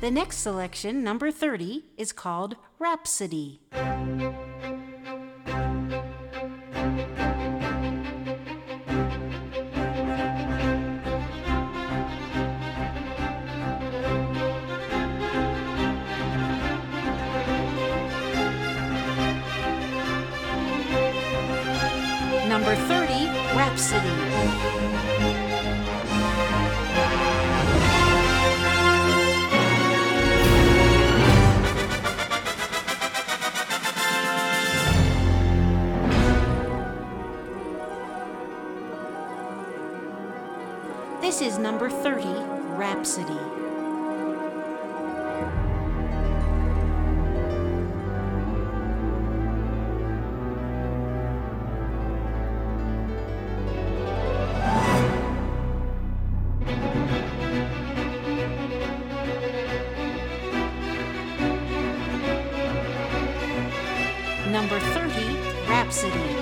The next selection, number 30, is called Rhapsody. Number 30, Rhapsody. This is number 30, Rhapsody. Number 30, Rhapsody.